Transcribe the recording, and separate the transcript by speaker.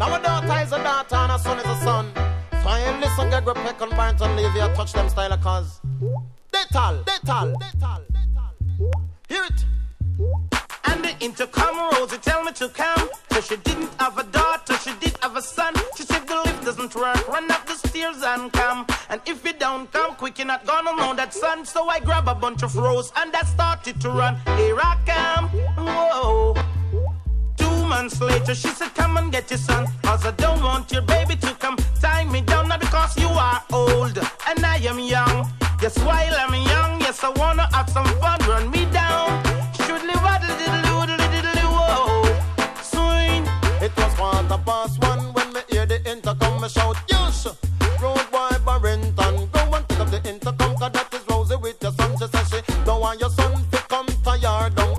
Speaker 1: Now a daughter is a daughter and a son is a son. So I listen, get grip, peck and bite and leave you, touch them style cause they tall. Hear it.
Speaker 2: And the intercom Rosie tell me to come. So she didn't have a daughter, she did have a son. She said the lift doesn't work, run up the stairs and come. And if you don't come quick, you're not gonna know that son. So I grab a bunch of rose and I started to run. Here I come, whoa. 2 months later, she said, come and get your son. Cause I don't want your baby to come tie me down. Not because you are old and I am young. Yes, while I'm young, yes, I wanna have some fun. Run me down.